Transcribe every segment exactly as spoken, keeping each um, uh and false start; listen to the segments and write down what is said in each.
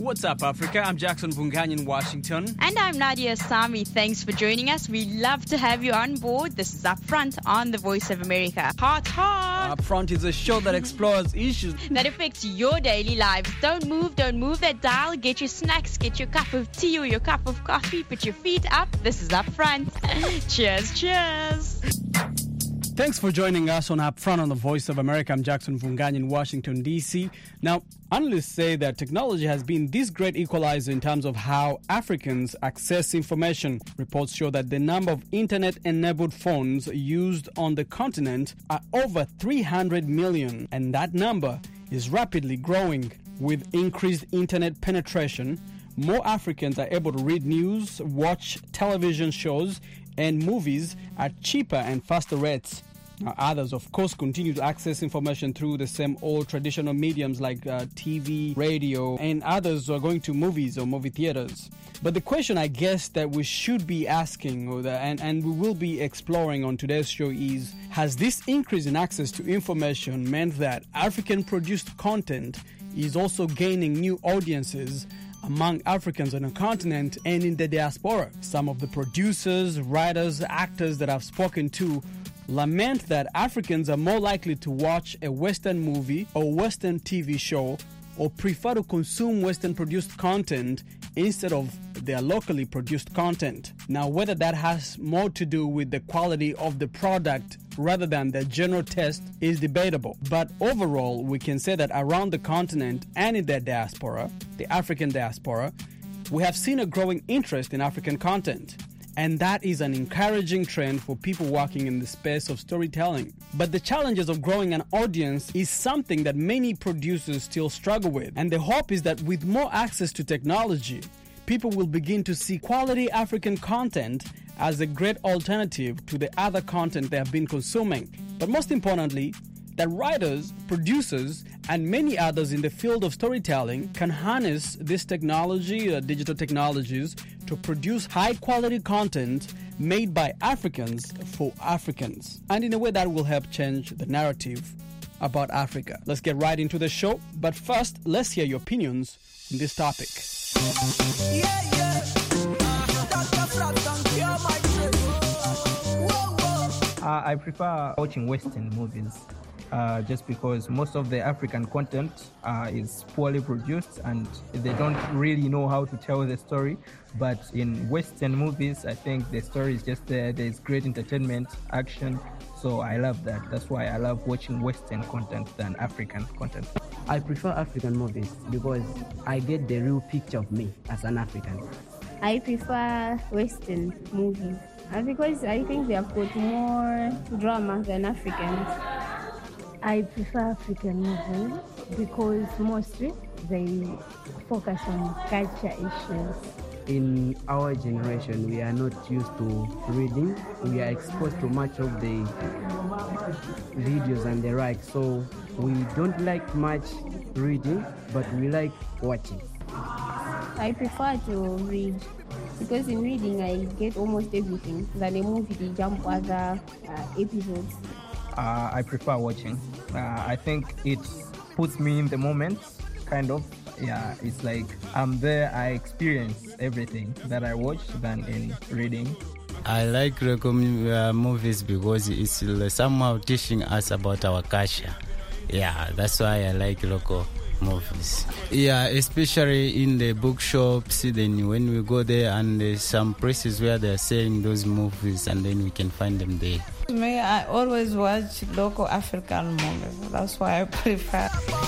What's up, Africa? I'm Jackson Vunganya in Washington. And I'm Nadia Sami. Thanks for joining us. We love to have you on board. This is Upfront on the Voice of America. Hot, hot! Upfront is a show that explores issues that affects your daily lives. Don't move, don't move that dial. Get your snacks, get your cup of tea or your cup of coffee. Put your feet up. This is Upfront. Cheers, cheers. Thanks for joining us on Upfront on the Voice of America. I'm Jackson Vunganya in Washington, D C. Now, analysts say that technology has been this great equalizer in terms of how Africans access information. Reports show that the number of internet-enabled phones used on the continent are over three hundred million, and that number is rapidly growing. With increased internet penetration, more Africans are able to read news, watch television shows, and movies at cheaper and faster rates. Now, others, of course, continue to access information through the same old traditional mediums like uh, T V, radio, and others are going to movies or movie theaters. But the question, I guess, that we should be asking, or the, and, and we will be exploring on today's show is, has this increase in access to information meant that African-produced content is also gaining new audiences among Africans on the continent and in the diaspora? Some of the producers, writers, actors that I've spoken to lament that Africans are more likely to watch a Western movie or Western T V show or prefer to consume Western-produced content instead of their locally produced content. Now, whether that has more to do with the quality of the product rather than their general taste is debatable. But overall, we can say that around the continent and in the diaspora, the African diaspora, we have seen a growing interest in African content. And that is an encouraging trend for people working in the space of storytelling. But the challenges of growing an audience is something that many producers still struggle with. And the hope is that with more access to technology, people will begin to see quality African content as a great alternative to the other content they have been consuming. But most importantly, that writers, producers, and many others in the field of storytelling can harness this technology, uh, digital technologies, to produce high-quality content made by Africans for Africans, and in a way that will help change the narrative about Africa. Let's get right into the show, but first, let's hear your opinions on this topic. Yeah, yeah. Uh, I prefer watching Western movies. Uh, just because most of the African content uh, is poorly produced and they don't really know how to tell the story. But in Western movies, I think the story is just there. There's great entertainment, action. So I love that. That's why I love watching Western content than African content. I prefer African movies because I get the real picture of me as an African. I prefer Western movies because I think they have got more drama than Africans. I prefer African movies because mostly they focus on culture issues. In our generation, we are not used to reading. We are exposed to much of the videos and the like, so we don't like much reading, but we like watching. I prefer to read because in reading I get almost everything. Than a movie, they jump other uh, episodes. Uh, I prefer watching. Uh, I think it puts me in the moment, kind of. Yeah, it's like I'm there, I experience everything that I watch than in reading. I like local uh, movies because it's uh, somehow teaching us about our culture. Yeah, that's why I like local movies. Yeah, especially in the bookshops, then when we go there and there's some places where they're selling those movies and then we can find them there. Me, I always watch local African movies. That's why I prefer.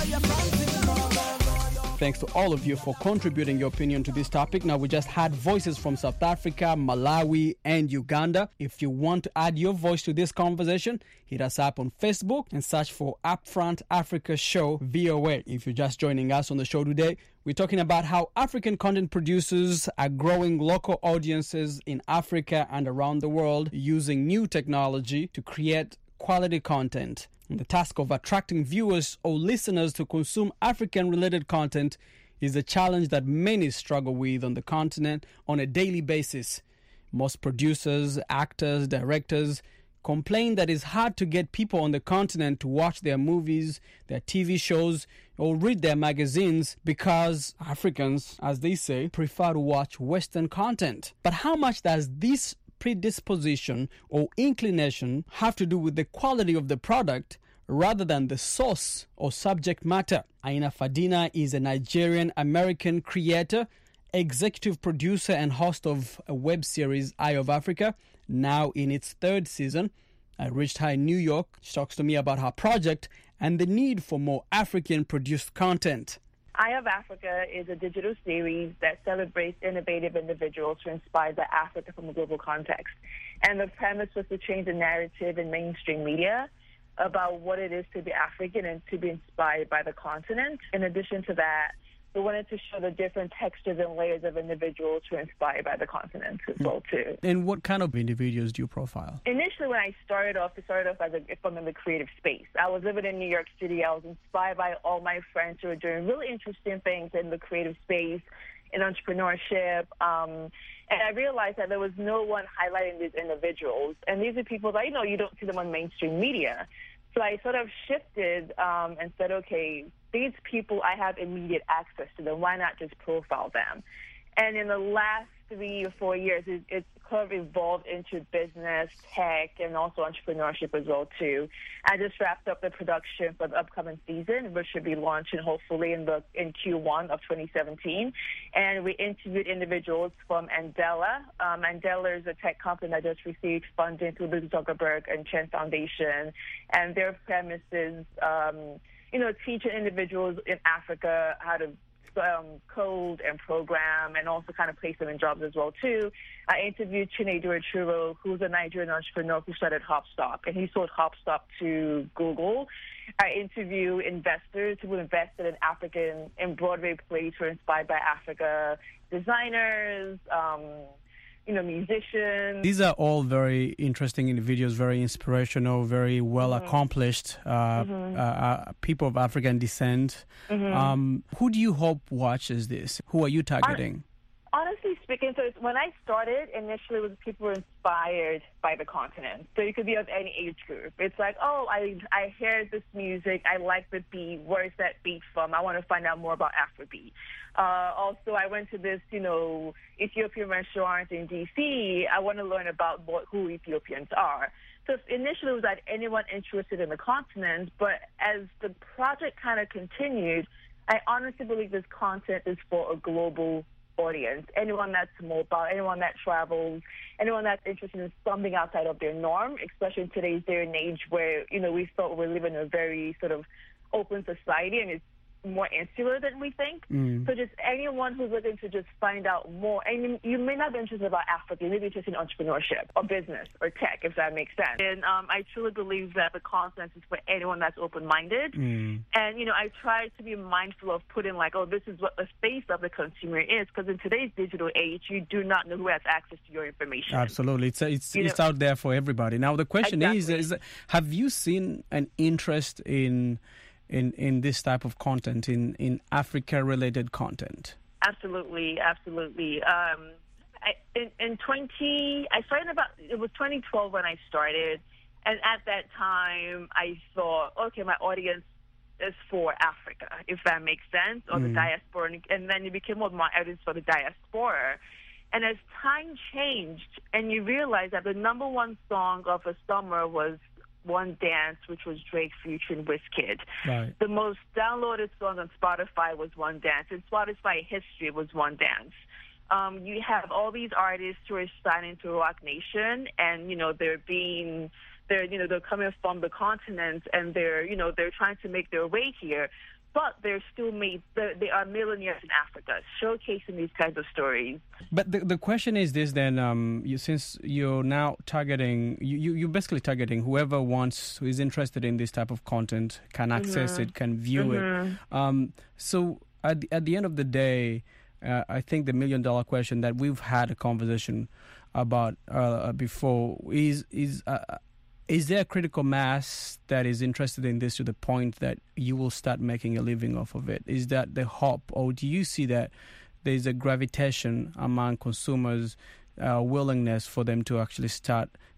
Thanks to all of you for contributing your opinion to this topic. Now, we just had voices from South Africa, Malawi, and Uganda. If you want to add your voice to this conversation, hit us up on Facebook and search for Upfront Africa Show V O A. If you're just joining us on the show today, we're talking about how African content producers are growing local audiences in Africa and around the world using new technology to create quality content. And the task of attracting viewers or listeners to consume African-related content is a challenge that many struggle with on the continent on a daily basis. Most producers, actors, directors complain that it's hard to get people on the continent to watch their movies, their T V shows, or read their magazines because Africans, as they say, prefer to watch Western content. But how much does this predisposition or inclination have to do with the quality of the product rather than the source or subject matter? Aina Fadina is a Nigerian-American creator, executive producer and host of a web series, Eye of Africa, now in its third season. I reached her in New York. She talks to me about her project and the need for more African-produced content. Eye of Africa is a digital series that celebrates innovative individuals who inspire the Africa from a global context. And the premise was to change the narrative in mainstream media about what it is to be African and to be inspired by the continent. In addition to that, we wanted to show the different textures and layers of individuals who are inspired by the continent as well, too. And what kind of individuals do you profile? Initially, when I started off, I started off as a, from in the creative space. I was living in New York City. I was inspired by all my friends who were doing really interesting things in the creative space, in entrepreneurship. Um, and I realized that there was no one highlighting these individuals. And these are people that, you know, you don't see them on mainstream media. So I sort of shifted um, and said, okay, these people, I have immediate access to them. Why not just profile them? And in the last three or four years, it, it's kind of evolved into business, tech, and also entrepreneurship as well, too. I just wrapped up the production for the upcoming season, which should be launching hopefully in the in Q one of twenty seventeen. And we interviewed individuals from Andela. Um, Andela is a tech company that just received funding through the Zuckerberg and Chen Foundation. And their premise is, um, you know, teaching individuals in Africa how to Um, code and program, and also kind of place them in jobs as well, too. I interviewed Chinedu Achuro, who's a Nigerian entrepreneur who started Hopstop, and he sold Hopstop to Google. I interview investors who invested in African and Broadway plays who are inspired by Africa, designers, um, you know, musicians. These are all very interesting individuals, very inspirational, very well mm-hmm. accomplished uh, mm-hmm. uh, uh, people of African descent. Mm-hmm. Um, who do you hope watches this? Who are you targeting? Honestly speaking, so it's, when I started, initially, it was people who were inspired by the continent. So you could be of any age group. It's like, oh, I I hear this music. I like the beat. Where's that beat from? I want to find out more about Afrobeat. Uh, also, I went to this, you know, Ethiopian restaurant in D C. I want to learn about what, who Ethiopians are. So initially, it was like anyone interested in the continent. But as the project kind of continued, I honestly believe this content is for a global audience. Anyone that's mobile, anyone that travels, anyone that's interested in something outside of their norm, especially in today's day and age where, you know, we thought we're living in a very sort of open society and it's more insular than we think. Mm. So just anyone who's looking to just find out more, and you may not be interested about Africa, you may be interested in entrepreneurship or business or tech, if that makes sense. And um, I truly believe that the content is for anyone that's open-minded. Mm. And, you know, I try to be mindful of putting like, oh, this is what the face of the consumer is, because in today's digital age, you do not know who has access to your information. Absolutely. It's it's, it's out there for everybody. Now, the question exactly. is, is, have you seen an interest in in in this type of content, in in Africa-related content? Absolutely, absolutely. Um, I, in, in twenty, I started about, it was twenty twelve when I started, and at that time, I thought, okay, my audience is for Africa, if that makes sense, or mm. the diaspora, and then it became more my audience for the diaspora. And as time changed, and you realize that the number one song of the summer was One Dance, which was Drake featuring Wizkid. Right. The most downloaded song on Spotify was One Dance. In Spotify history, was One Dance. Um, you have all these artists who are signing to Rock Nation, and you know they're being, they're you know they're coming from the continent, and they're you know they're trying to make their way here. But they're still made, they are millionaires in Africa, showcasing these kinds of stories. But the the question is this then, um, you, since you're now targeting, you, you're basically targeting whoever wants, who is interested in this type of content, can access mm-hmm. it, can view mm-hmm. it. Um, so at the, at the end of the day, uh, I think the million dollar question that we've had a conversation about uh, before is, is uh, is there a critical mass that is interested in this to the point that you will start making a living off of it? Is that the hope, or do you see that there's a gravitation among consumers, uh, willingness for them to actually start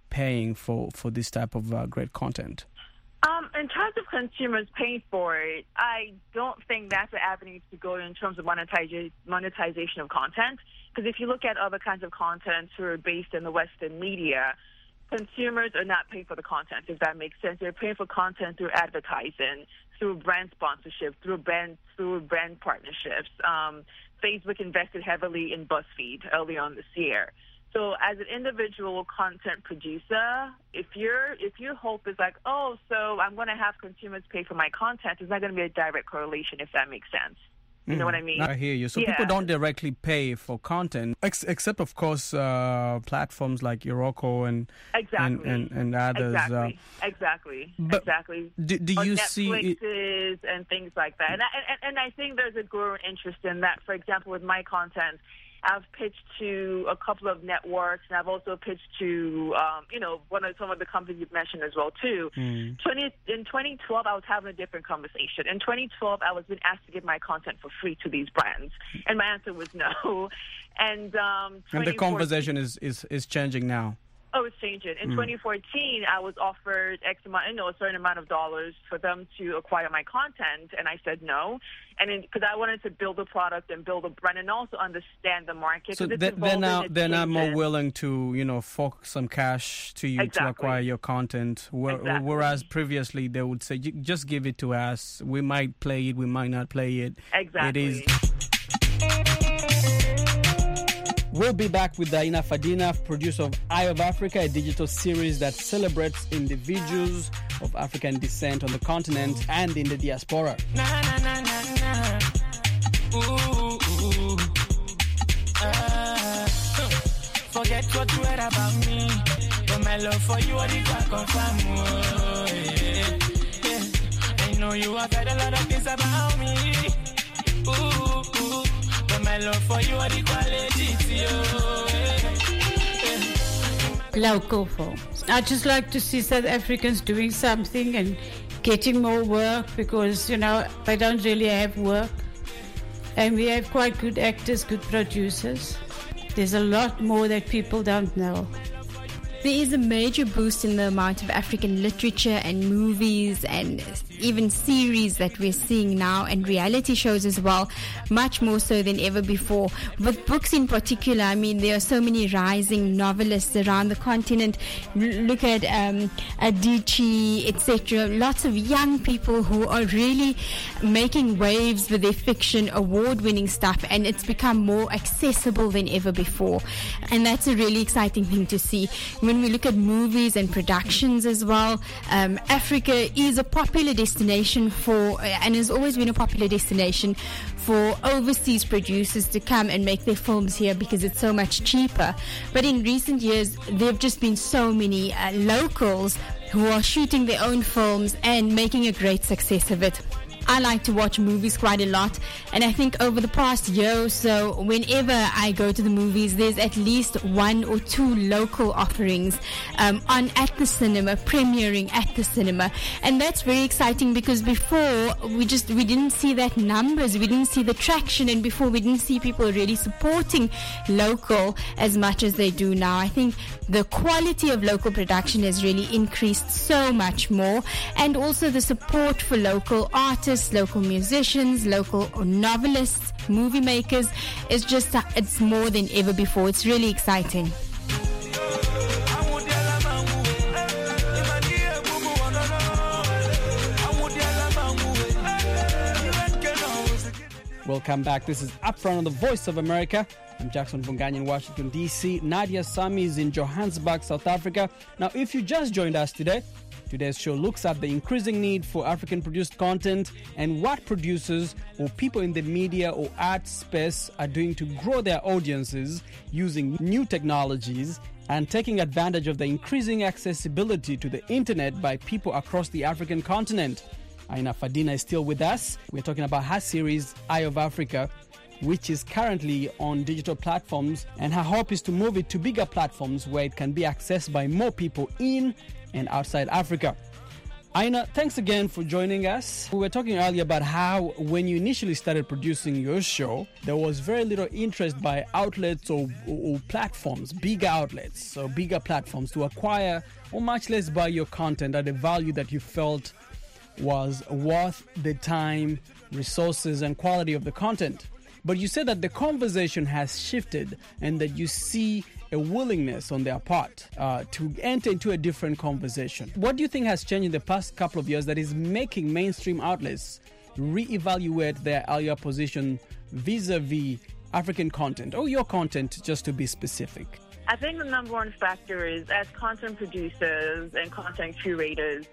paying for, for this type of uh, great content? Um, in terms of consumers paying for it, I don't think that's the avenue to go in terms of monetiza- monetization of content. Because if you look at other kinds of content who are based in the Western media, consumers are not paying for the content, if that makes sense. They're paying for content through advertising, through brand sponsorship, through brand, through brand partnerships. Um, Facebook invested heavily in BuzzFeed early on this year. So as an individual content producer, if your if your hope is like, oh, so I'm going to have consumers pay for my content, it's not going to be a direct correlation, if that makes sense. You know what I mean? I hear you. So yeah. people don't directly pay for content, ex- except, of course, uh, platforms like Yoroko and, exactly. and, and, and others. Exactly. Uh, exactly. But exactly. Do, do you see it? And things like that. And I, and, and I think there's a growing interest in that. For example, with my content, I've pitched to a couple of networks, and I've also pitched to, um, you know, one of some of the companies you've mentioned as well too. Mm. twenty in twenty twelve, I was having a different conversation. In twenty twelve, I was being asked to give my content for free to these brands, and my answer was no. And um, and the conversation is, is, is changing now. Oh, it's changing. In mm. twenty fourteen, I was offered X amount, you know, a certain amount of dollars for them to acquire my content, and I said no. And because I wanted to build a product and build a brand, and also understand the market. So they're, they're now they're now more willing to, you know, fork some cash to you exactly. to acquire your content, where, exactly. whereas previously they would say, just give it to us. We might play it, we might not play it. Exactly. It is. We'll be back with Daina Fadina, producer of Eye of Africa, a digital series that celebrates individuals of African descent on the continent and in the diaspora. Na, na, na, na, na. Ooh, ooh. Uh, forget what you heard about me, but my love for you, I did not confirm. Oh, yeah, yeah. I know you have heard a lot of things about me. Ooh, ooh. My love for you are the quality. Local films. I just like to see South Africans doing something and getting more work, because, you know, they don't really have work. And we have quite good actors, good producers. There's a lot more that people don't know. There is a major boost in the amount of African literature and movies and even series that we're seeing now, and reality shows as well, much more so than ever before. With books in particular, I mean, there are so many rising novelists around the continent. L- look at um, Adichie, et cetera. Lots of young people who are really making waves with their fiction, award-winning stuff, and it's become more accessible than ever before. And that's a really exciting thing to see. When we look at movies and productions as well, um, Africa is a popular destination for, and has always been a popular destination for overseas producers to come and make their films here because it's so much cheaper. But in recent years, there have just been so many uh, locals who are shooting their own films and making a great success of it. I like to watch movies quite a lot, and I think over the past year or so, whenever I go to the movies, there's at least one or two local offerings um, on at the cinema, premiering at the cinema, and that's very exciting because before we just we didn't see that numbers, we didn't see the traction, and before we didn't see people really supporting local as much as they do now. I think the quality of local production has really increased so much more, and also the support for local artists, local musicians, local novelists, movie makers is just, uh, it's more than ever before. It's really exciting. Welcome back. This is Upfront on the Voice of America. I'm Jackson Vunganyi in Washington, D C Nadia Sami is in Johannesburg, South Africa. Now, if you just joined us today, today's show looks at the increasing need for African-produced content and what producers or people in the media or art space are doing to grow their audiences using new technologies and taking advantage of the increasing accessibility to the internet by people across the African continent. Aina Fadina is still with us. We're talking about her series, Eye of Africa, which is currently on digital platforms, and her hope is to move it to bigger platforms where it can be accessed by more people in and outside Africa. Aina, thanks again for joining us. We were talking earlier about how when you initially started producing your show, there was very little interest by outlets or, or platforms, bigger outlets, or bigger platforms to acquire or much less buy your content at a value that you felt was worth the time, resources, and quality of the content. But you said that the conversation has shifted and that you see a willingness on their part uh, to enter into a different conversation. What do you think has changed in the past couple of years that is making mainstream outlets reevaluate their earlier position vis-a-vis African content, or your content, just to be specific? I think the number one factor is, as content producers and content curators,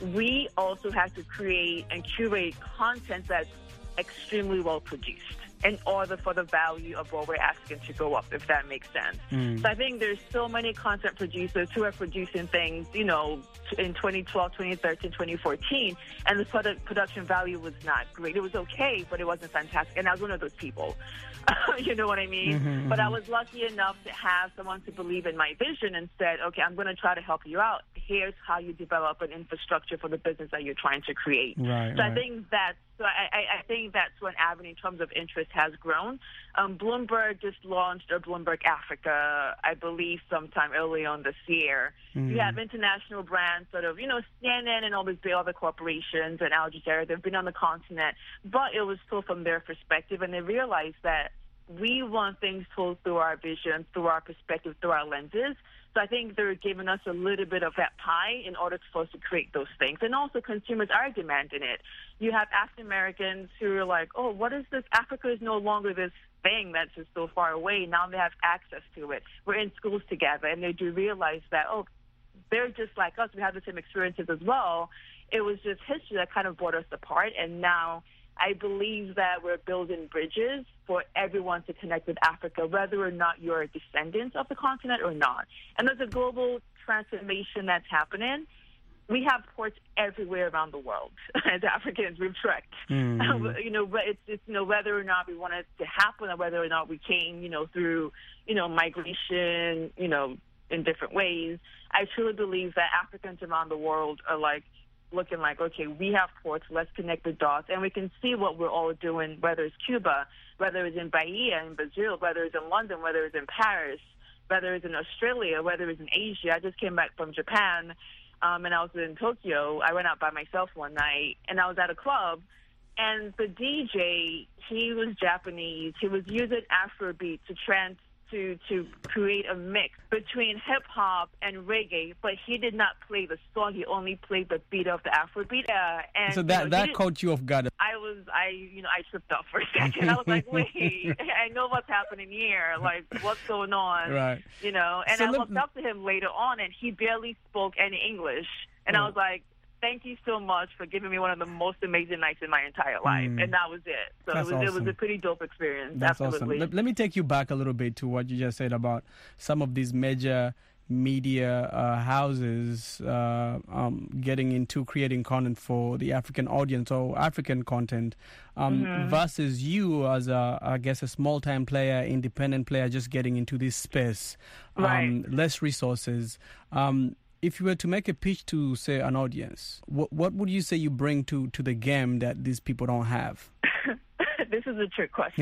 we also have to create and curate content that's extremely well produced in order for the value of what we're asking to go up, if that makes sense. Mm. So I think there's so many content producers who are producing things, you know, in twenty twelve, twenty thirteen, twenty fourteen, and the product production value was not great. It was okay, but it wasn't fantastic. And I was one of those people. You know what I mean? Mm-hmm, but I was lucky enough to have someone to believe in my vision and said, okay, I'm going to try to help you out. Here's how you develop an infrastructure for the business that you're trying to create. Right, so right. I think that's so I, I think that's one avenue in terms of interest has grown. Um, Bloomberg just launched a Bloomberg Africa, I believe, sometime early on this year. Mm. You have international brands, sort of, you know, C N N and all these big other corporations and Al Jazeera. They've been on the continent, but it was still from their perspective, and they realized that we want things told through our vision, through our perspective, through our lenses. So I think they're giving us a little bit of that pie in order for us to create those things. And also consumers are demanding it. You have African Americans who are like, oh, what is this? Africa is no longer this thing that's just so far away. Now they have access to it. We're in schools together, and they do realize that, oh, they're just like us. We have the same experiences as well. It was just history that kind of brought us apart, and now I believe that we're building bridges for everyone to connect with Africa, whether or not you're a descendant of the continent or not. And there's a global transformation that's happening. We have ports everywhere around the world. As Africans, we've trekked. Mm. you know, it's, it's you know whether or not we want it to happen, or whether or not we came, you know, through you know migration, you know, in different ways. I truly believe that Africans around the world are like looking like, okay, we have ports, let's connect the dots, and we can see what we're all doing, whether it's Cuba, whether it's in Bahia, in Brazil, whether it's in London, whether it's in Paris, whether it's in Australia, whether it's in Asia. I just came back from Japan, um, and I was in Tokyo. I went out by myself one night, and I was at a club, and the D J, he was Japanese. He was using Afrobeat to trans to to create a mix between hip-hop and reggae, but he did not play the song. He only played the beat of the Afrobeat. Uh, and, so that, you know, that caught you off guard. I was, I, you know, I tripped up for a second. I was like, wait, I know what's happening here. Like, what's going on? Right. You know, and so I let, looked up to him later on, and he barely spoke any English. And oh. I was like, thank you so much for giving me one of the most amazing nights in my entire life. Mm. And that was it. So it was, awesome. it was a pretty dope experience. That's Absolutely. awesome. Let, let me take you back a little bit to what you just said about some of these major media uh, houses uh, um, getting into creating content for the African audience or African content um, mm-hmm. versus you as a, I guess, a small-time player, independent player, just getting into this space, um, right. less resources. Um, If you were to make a pitch to, say, an audience, what what would you say you bring to, to the game that these people don't have? This is a trick question.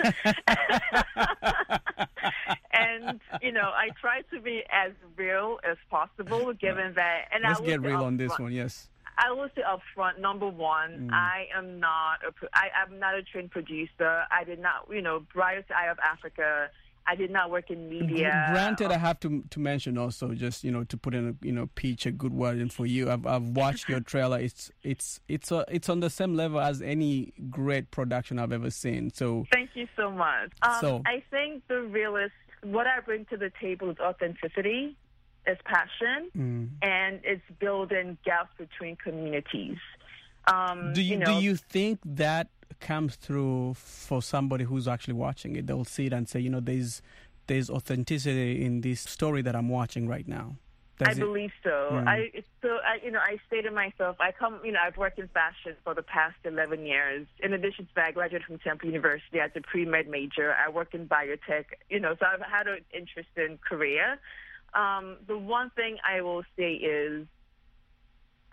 And, you know, I try to be as real as possible, given that... And Let's I get real on front, this one, yes. I will say up front, number one, mm. I am not a, I, I'm not a trained producer. I did not, you know, prior to Eye of Africa, I did not work in media. Granted, I have to to mention also, just you know, to put in a you know pitch a good word in for you. I've I've watched your trailer. It's it's it's a, it's on the same level as any great production I've ever seen. So thank you so much. Um, so I think the realist, what I bring to the table is authenticity, is passion, mm. and it's building gaps between communities. Um, do you, you know, do you think that comes through for somebody who's actually watching it? They'll see it and say, you know, there's there's authenticity in this story that I'm watching right now. Does I it? believe so. Mm. I so I you know I say to myself, I come you know I've worked in fashion for the past eleven years. In addition to that, I graduated from Temple University as a pre-med major. I worked in biotech. You know, so I've had an interesting career. Um, the one thing I will say is,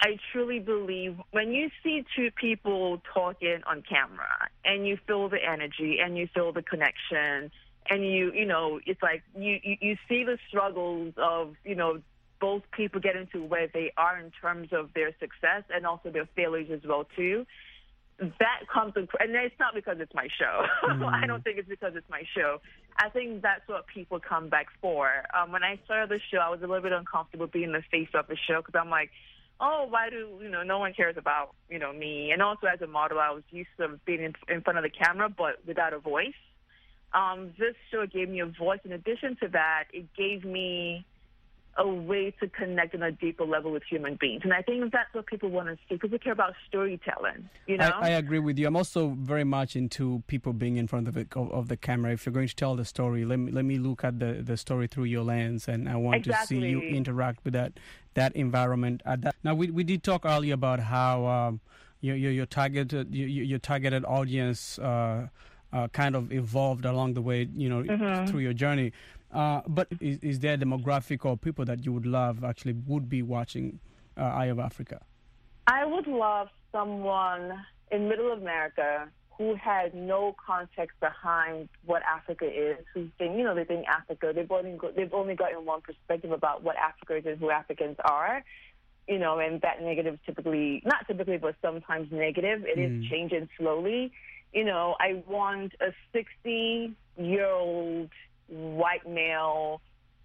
I truly believe when you see two people talking on camera and you feel the energy and you feel the connection and you, you know, it's like you, you, you see the struggles of, you know, both people getting to where they are in terms of their success and also their failures as well, too. That comes, and it's not because it's my show. Mm. I don't think it's because it's my show. I think that's what people come back for. Um, when I started the show, I was a little bit uncomfortable being the face of the show because I'm like, oh, why do, you know, no one cares about, you know, me. And also as a model, I was used to being in, in front of the camera, but without a voice. Um, this show gave me a voice. In addition to that, it gave me a way to connect on a deeper level with human beings. And I think that's what people want to see. People care about storytelling, you know? I, I agree with you. I'm also very much into people being in front of the, of, of the camera. If you're going to tell the story, let me, let me look at the, the story through your lens, and I want exactly. to see you interact with that that environment. At that. Now, we we did talk earlier about how um, your, your, your, targeted, your, your targeted audience uh, uh, kind of evolved along the way, you know, mm-hmm. through your journey. Uh, but is, is there a demographic or people that you would love actually would be watching uh, Eye of Africa? I would love someone in Middle America who has no context behind what Africa is, who think, you know, they think Africa, they've only, got, they've only gotten one perspective about what Africa is and who Africans are, you know, and that negative typically, not typically, but sometimes negative. It mm. is changing slowly. You know, I want a sixty-year-old white male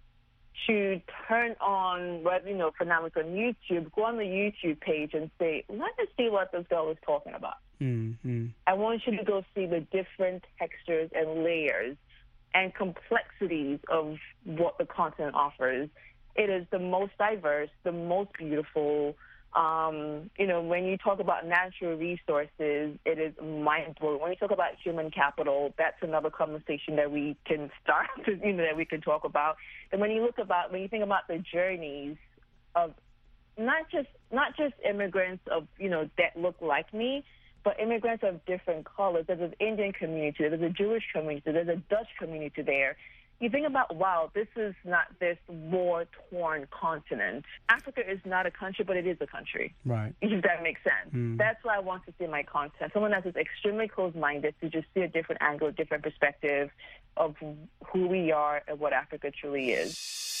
to turn on, you know, for now it's on YouTube, go on the YouTube page and say, let us see what this girl is talking about. Mm-hmm. I want you to go see the different textures and layers and complexities of what the content offers. It is the most diverse, the most beautiful. Um, you know, when you talk about natural resources, it is mind-blowing. When you talk about human capital, that's another conversation that we can start, you know, that we can talk about. And when you look about, when you think about the journeys of not just not just immigrants of, you know, that look like me, but immigrants of different colors. There's an Indian community, there's a Jewish community, there's a Dutch community there. You think about, wow, this is not this war-torn continent. Africa is not a country, but it is a country. Right. If that makes sense. Mm. That's why I want to see my content. Someone that is extremely closed-minded to just see a different angle, a different perspective of who we are and what Africa truly is.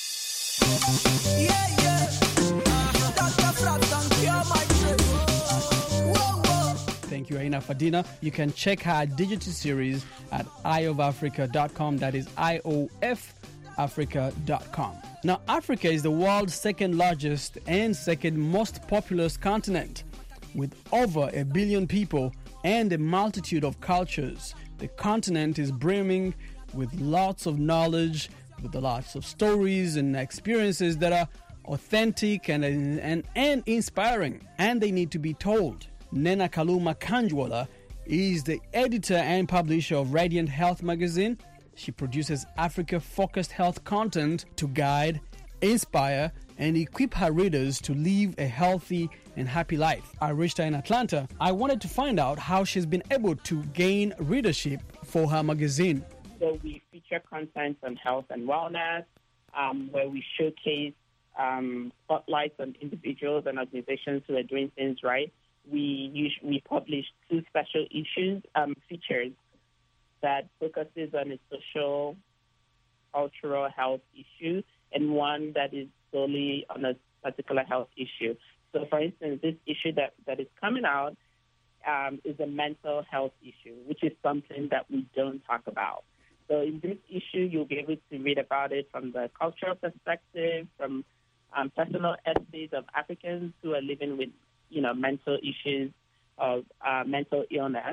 Yeah, yeah. Doctor Frampton, cure my trip. Thank you, Aina Fadina. You can check her digital series at eye of africa dot com. That is I O F Africa dot com. Now, Africa is the world's second largest and second most populous continent. With over a billion people and a multitude of cultures, the continent is brimming with lots of knowledge, with lots of stories and experiences that are authentic and, and, and inspiring, and they need to be told. Nena Kaluma Kanjwala is the editor and publisher of Radiant Health magazine. She produces Africa-focused health content to guide, inspire, and equip her readers to live a healthy and happy life. I reached her in Atlanta. I wanted to find out how she's been able to gain readership for her magazine. So we feature content on health and wellness, um, where we showcase um, spotlights on individuals and organizations who are doing things right. We usually, we publish two special issues, um, features that focuses on a social, cultural health issue, and one that is solely on a particular health issue. So, for instance, this issue that, that is coming out um, is a mental health issue, which is something that we don't talk about. So in this issue, you'll be able to read about it from the cultural perspective, from um, personal essays of Africans who are living with you know, mental issues of uh, mental illness.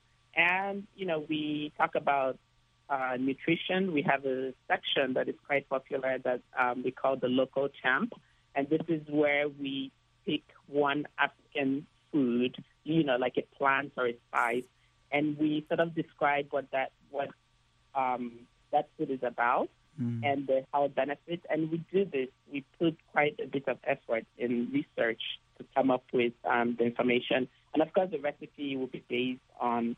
And, you know, we talk about uh, nutrition. We have a section that is quite popular that um, we call the Local Champ. And this is where we pick one African food, you know, like a plant or a spice, and we sort of describe what that, what um, that food is about. Mm. And the health benefits. And we do this, we put quite a bit of effort in research to come up with um, the information. And, of course, the recipe will be based on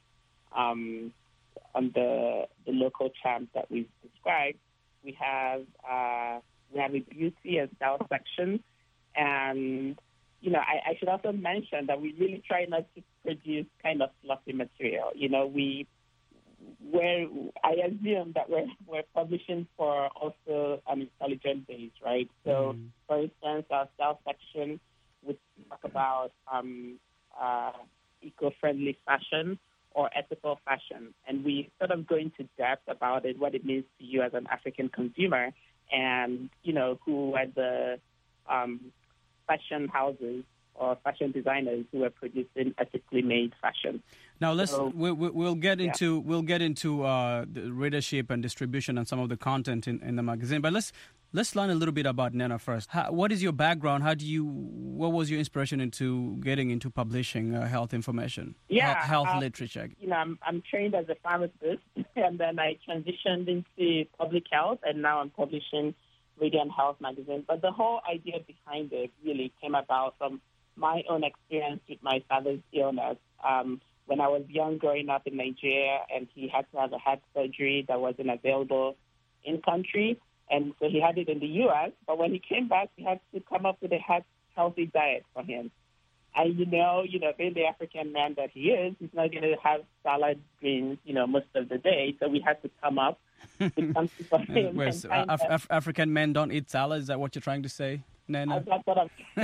um, on the the local champ that we've described. We have, uh, we have a beauty and style section, and you know, I, I should also mention that we really try not to produce kind of fluffy material. You know, we, where I assume that we're, we're publishing for also an intelligent base, right? So, mm. for instance, our style section would talk about um, uh, eco-friendly fashion or ethical fashion. And we sort of go into depth about it, what it means to you as an African consumer, and, you know, who are the um, fashion houses or fashion designers who are producing ethically made fashion. Now let's so, we, we, we'll get into yeah. we'll get into uh, the readership and distribution and some of the content in, in the magazine. But let's let's learn a little bit about Nena first. How, what is your background? How do you? What was your inspiration into getting into publishing uh, health information? Yeah, He- health um, literature. You know, I'm I'm trained as a pharmacist, and then I transitioned into public health, and now I'm publishing Radiant Health magazine. But the whole idea behind it really came about from my own experience with my father's illness. Um, when I was young, growing up in Nigeria, and he had to have a heart surgery that wasn't available in country, and so he had it in the U S. But when he came back, we had to come up with a heart healthy diet for him. And you know, you know, being the African man that he is, he's not going to have salad greens, you know, most of the day. So we had to come up with something for him. Whereas and uh, kind Af- of- Af- African men don't eat salad. Is that what you're trying to say, Nena? That's what I'm.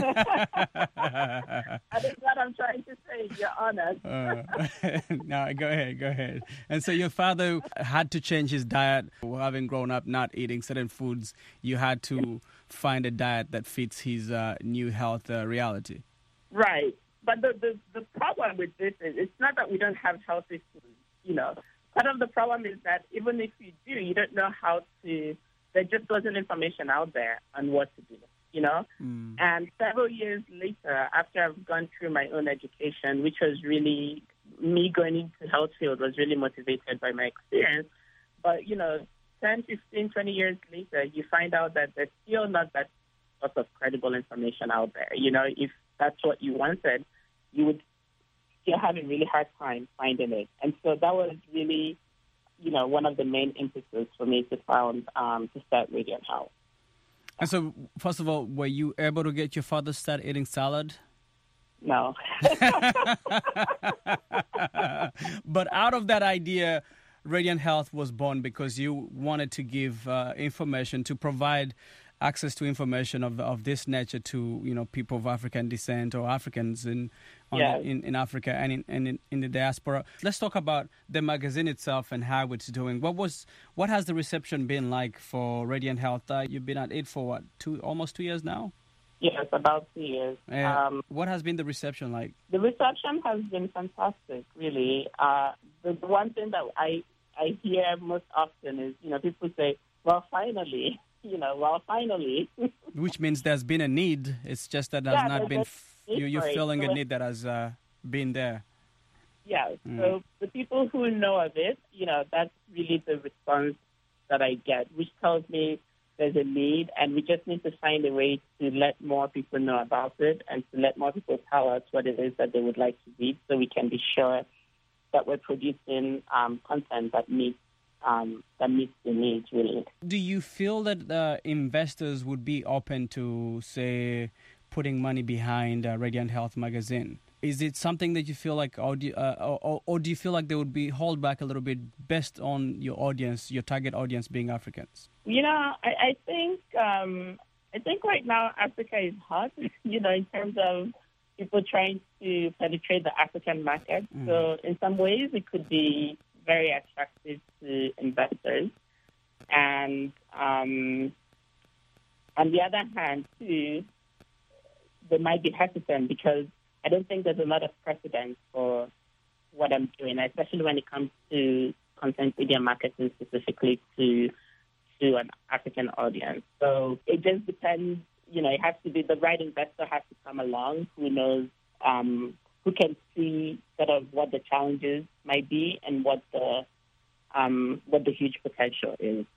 That is what I'm trying to say, Your Honor. uh, no, go ahead, go ahead. And so your father had to change his diet. Having grown up not eating certain foods, you had to find a diet that fits his uh, new health uh, reality. Right. But the, the, the problem with this is it's not that we don't have healthy food, you know. Part of the problem is that even if you do, you don't know how to, there just wasn't information out there on what to do, you know. Mm. And several years later, after I've gone through my own education, which was really, me going into health field was really motivated by my experience. But, you know, ten, fifteen, twenty years later, you find out that there's still not that sort of credible information out there. You know, if that's what you wanted, you would still have a really hard time finding it. And so that was really, you know, one of the main impetus for me to found um, to start Radiant Health. And so, first of all, were you able to get your father to start eating salad? No. But out of that idea, Radiant Health was born because you wanted to give uh, information, to provide access to information of of this nature to, you know, people of African descent or Africans in on, Yeah. in, in Africa and in, and in in the diaspora. Let's talk about the magazine itself and how it's doing. What was what has the reception been like for Radiant Health? Uh, you've been at it for what, two almost two years now? Yes, about two years. Uh, Um, what has been the reception like? the reception has been fantastic, really. Uh, the, the one thing that I, I hear most often is, you know, people say, well, finally, you know, well, finally. Which means there's been a need. It's just that has Yeah, not there's been. a F- need you, you're for it. feeling a So need that has uh, been there. Yeah, Mm. so the people who know of it, you know, that's really the response that I get, which tells me there's a need, and we just need to find a way to let more people know about it and to let more people tell us what it is that they would like to read, so we can be sure that we're producing um, content that meets um, that meets the needs, really. Do you feel that uh, investors would be open to, say, putting money behind uh, Radiant Health magazine? Is it something that you feel like, or do, uh, or, or do you feel like they would be hold back a little bit based on your audience, your target audience being Africans? You know, I, I think um, I think right now Africa is hot, you know, in terms of people trying to penetrate the African market. Mm. So in some ways it could be very attractive to investors. And um, on the other hand, too, they might be hesitant because I don't think there's a lot of precedent for what I'm doing, especially when it comes to content media marketing specifically to to an African audience. So it just depends, you know, it has to be the right investor has to come along who knows, um, who can see sort of what the challenges might be and what the um, what the huge potential is.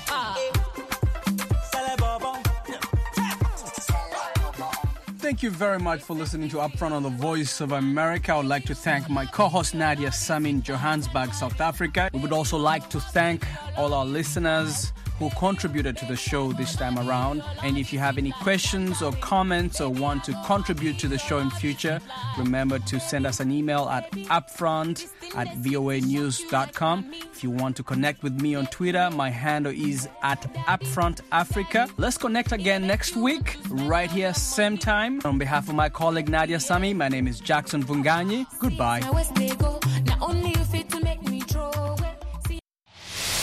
Thank you very much for listening to Upfront on the Voice of America. I would like to thank my co-host Nadia Sami in Johannesburg, South Africa. We would also like to thank all our listeners who contributed to the show this time around. And if you have any questions or comments or want to contribute to the show in future, remember to send us an email at upfront at voa news dot com. If you want to connect with me on Twitter, my handle is at Upfront Africa. Let's connect again next week, right here, same time. On behalf of my colleague Nadia Sami, my name is Jackson Vunganyi. Goodbye.